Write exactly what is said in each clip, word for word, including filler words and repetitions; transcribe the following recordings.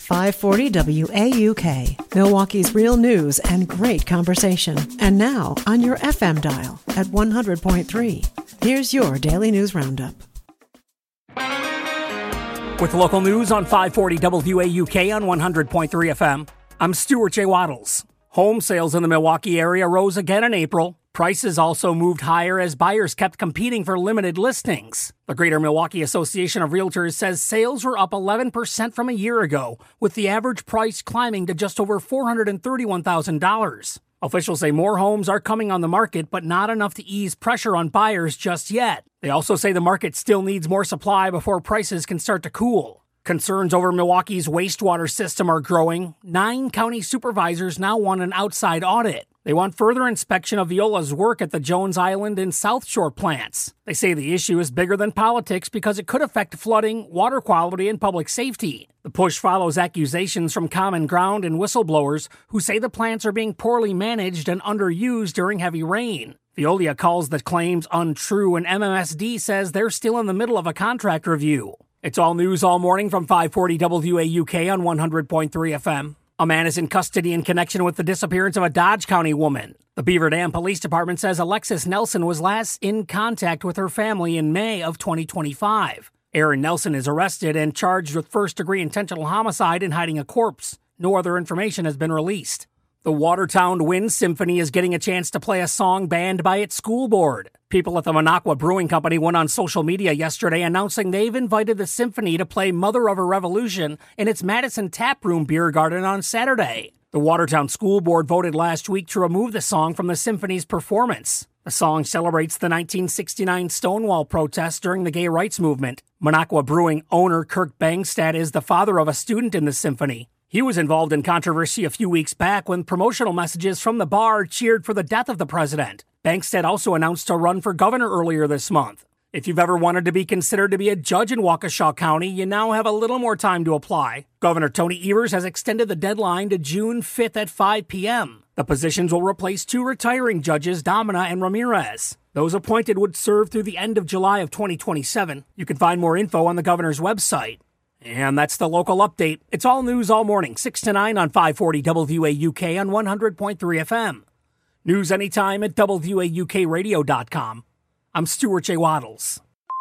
five forty W A U K, Milwaukee's real news and great conversation. And now on your F M dial at one hundred point three. Here's your Daily News Roundup. With local news on five forty W A U K on one hundred point three F M, I'm Stuart J. Waddles. Home sales in the Milwaukee area rose again in April. Prices also moved higher as buyers kept competing for limited listings. The Greater Milwaukee Association of Realtors says sales were up eleven percent from a year ago, with the average price climbing to just over four hundred thirty-one thousand dollars. Officials say more homes are coming on the market, but not enough to ease pressure on buyers just yet. They also say the market still needs more supply before prices can start to cool. Concerns over Milwaukee's wastewater system are growing. Nine county supervisors now want an outside audit. They want further inspection of Veola's work at the Jones Island and South Shore plants. They say the issue is bigger than politics because it could affect flooding, water quality, and public safety. The push follows accusations from Common Ground and whistleblowers who say the plants are being poorly managed and underused during heavy rain. Veolia calls the claims untrue, and M M S D says they're still in the middle of a contract review. It's all news all morning from five forty W A U K on one hundred point three F M. A man is in custody in connection with the disappearance of a Dodge County woman. The Beaver Dam Police Department says Alexis Nelson was last in contact with her family in May of twenty twenty-five. Aaron Nelson is arrested and charged with first-degree intentional homicide and hiding a corpse. No other information has been released. The Watertown Wind Symphony is getting a chance to play a song banned by its school board. People at the Minocqua Brewing Company went on social media yesterday announcing they've invited the symphony to play Mother of a Revolution in its Madison Taproom Beer Garden on Saturday. The Watertown School Board voted last week to remove the song from the symphony's performance. The song celebrates the nineteen sixty-nine Stonewall protests during the gay rights movement. Minocqua Brewing owner Kirk Bangstad is the father of a student in the symphony. He was involved in controversy a few weeks back when promotional messages from the bar cheered for the death of the president. Bangstad also announced a run for governor earlier this month. If you've ever wanted to be considered to be a judge in Waukesha County, you now have a little more time to apply. Governor Tony Evers has extended the deadline to June fifth at five p.m. The positions will replace two retiring judges, Domina and Ramirez. Those appointed would serve through the end of July of twenty twenty-seven. You can find more info on the governor's website. And that's the local update. It's all news all morning, six to nine on five forty W A U K on one hundred point three F M. News anytime at W A U K radio dot com. I'm Stuart J. Waddles.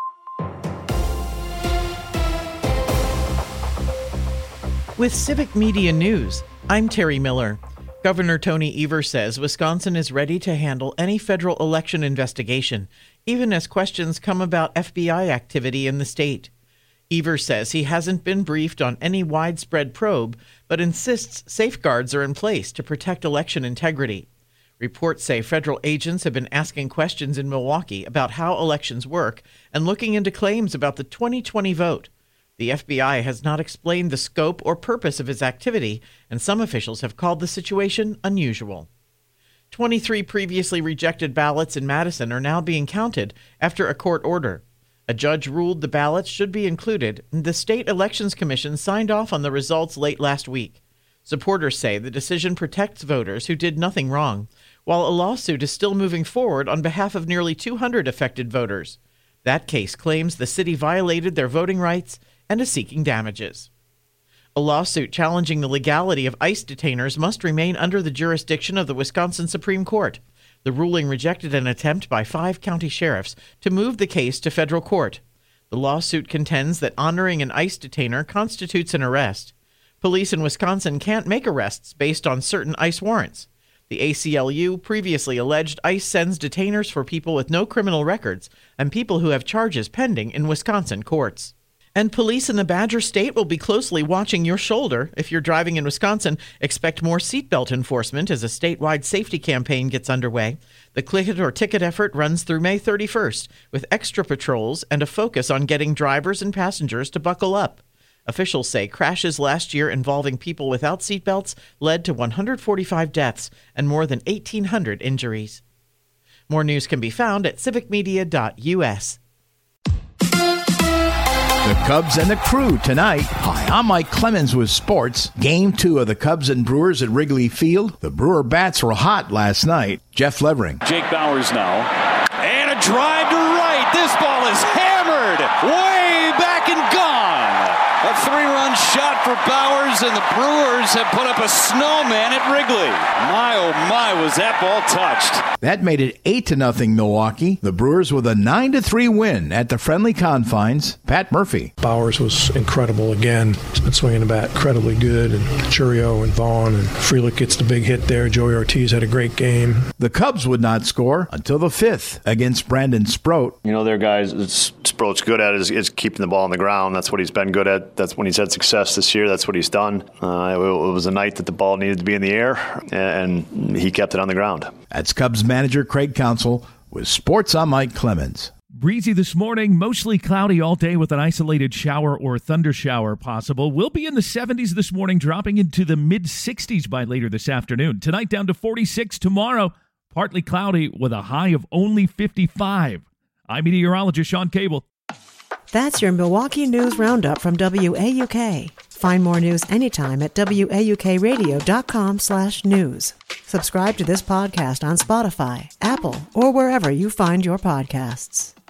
With Civic Media News, I'm Terry Miller. Governor Tony Evers says Wisconsin is ready to handle any federal election investigation, even as questions come about F B I activity in the state. Evers says he hasn't been briefed on any widespread probe, but insists safeguards are in place to protect election integrity. Reports say federal agents have been asking questions in Milwaukee about how elections work and looking into claims about the twenty twenty vote. The F B I has not explained the scope or purpose of its activity, and some officials have called the situation unusual. twenty-three previously rejected ballots in Madison are now being counted after a court order. A judge ruled the ballots should be included, and the State Elections Commission signed off on the results late last week. Supporters say the decision protects voters who did nothing wrong, while a lawsuit is still moving forward on behalf of nearly two hundred affected voters. That case claims the city violated their voting rights and is seeking damages. A lawsuit challenging the legality of ICE detainers must remain under the jurisdiction of the Wisconsin Supreme Court. The ruling rejected an attempt by five county sheriffs to move the case to federal court. The lawsuit contends that honoring an ICE detainer constitutes an arrest. Police in Wisconsin can't make arrests based on certain ICE warrants. The A C L U previously alleged ICE sends detainers for people with no criminal records and people who have charges pending in Wisconsin courts. And police in the Badger State will be closely watching your shoulder. If you're driving in Wisconsin, expect more seatbelt enforcement as a statewide safety campaign gets underway. The Click It or Ticket effort runs through May thirty-first, with extra patrols and a focus on getting drivers and passengers to buckle up. Officials say crashes last year involving people without seatbelts led to one hundred forty-five deaths and more than eighteen hundred injuries. More news can be found at civic media dot U S. The Cubs and the Crew tonight. Hi, I'm Mike Clemens with sports. Game two of the Cubs and Brewers at Wrigley Field. The Brewer bats were hot last night. Jeff Levering. Jake Bowers now. And a drive to right. This ball is hammered way back and gone. A A three-run shot for Bowers, and the Brewers have put up a snowman at Wrigley. My, oh my, was that ball touched. That made it eight to nothing Milwaukee. The Brewers with a nine to three win at the friendly confines. Pat Murphy. Bowers was incredible again. He's been swinging the bat incredibly good, and Churio and Vaughn, and Frelick gets the big hit there. Joey Ortiz had a great game. The Cubs would not score until the fifth against Brandon Sproat. You know, their guys, Sproat's good at is, is keeping the ball on the ground. That's what he's been good at. That's when he's had success this year. That's what he's done. Uh, it, it was a night that the ball needed to be in the air, and he kept it on the ground. That's Cubs manager Craig Counsell with Sports. I'm Mike Clemens. Breezy this morning, mostly cloudy all day with an isolated shower or thunder shower possible. We'll be in the seventies this morning, dropping into the mid-sixties by later this afternoon. Tonight down to forty-six. Tomorrow, partly cloudy with a high of only fifty-five. I'm meteorologist Sean Cable. That's your Milwaukee News Roundup from W A U K. Find more news anytime at W A U K radio dot com slash news. Subscribe to this podcast on Spotify, Apple, or wherever you find your podcasts.